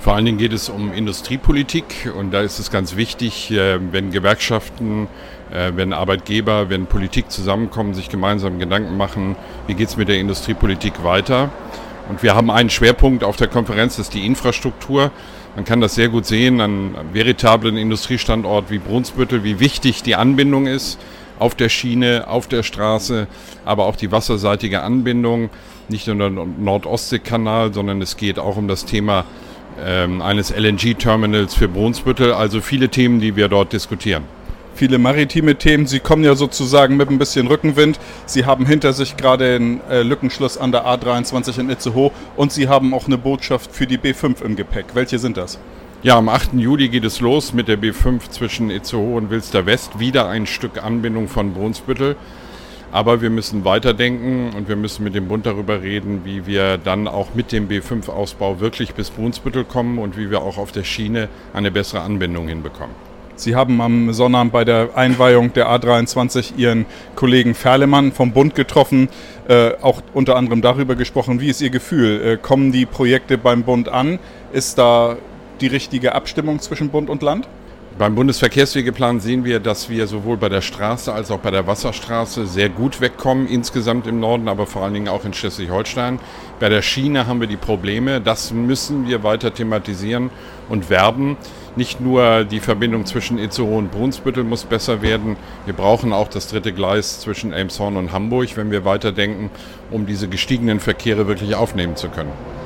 Vor allen Dingen geht es um Industriepolitik und da ist es ganz wichtig, wenn Gewerkschaften, wenn Arbeitgeber, wenn Politik zusammenkommen, sich gemeinsam Gedanken machen, wie geht es mit der Industriepolitik weiter. Und wir haben einen Schwerpunkt auf der Konferenz, das ist die Infrastruktur. Man kann das sehr gut sehen an einem veritablen Industriestandort wie Brunsbüttel, wie wichtig die Anbindung ist auf der Schiene, auf der Straße, aber auch die wasserseitige Anbindung, nicht nur der Nord-Ostsee-Kanal, sondern es geht auch um das Thema eines LNG-Terminals für Brunsbüttel, also viele Themen, die wir dort diskutieren. Viele maritime Themen. Sie kommen ja sozusagen mit ein bisschen Rückenwind. Sie haben hinter sich gerade einen Lückenschluss an der A23 in Itzehoe und Sie haben auch eine Botschaft für die B5 im Gepäck. Welche sind das? Ja, am 8. Juli geht es los mit der B5 zwischen Itzehoe und Wilster West. Wieder ein Stück Anbindung von Brunsbüttel. Aber wir müssen weiterdenken und wir müssen mit dem Bund darüber reden, wie wir dann auch mit dem B5-Ausbau wirklich bis Brunsbüttel kommen und wie wir auch auf der Schiene eine bessere Anbindung hinbekommen. Sie haben am Sonnabend bei der Einweihung der A23 Ihren Kollegen Ferlemann vom Bund getroffen, auch unter anderem darüber gesprochen. Wie ist Ihr Gefühl? Kommen die Projekte beim Bund an? Ist da die richtige Abstimmung zwischen Bund und Land? Beim Bundesverkehrswegeplan sehen wir, dass wir sowohl bei der Straße als auch bei der Wasserstraße sehr gut wegkommen, insgesamt im Norden, aber vor allen Dingen auch in Schleswig-Holstein. Bei der Schiene haben wir die Probleme, das müssen wir weiter thematisieren und werben. Nicht nur die Verbindung zwischen Itzehoe und Brunsbüttel muss besser werden, wir brauchen auch das dritte Gleis zwischen Elmshorn und Hamburg, wenn wir weiterdenken, um diese gestiegenen Verkehre wirklich aufnehmen zu können.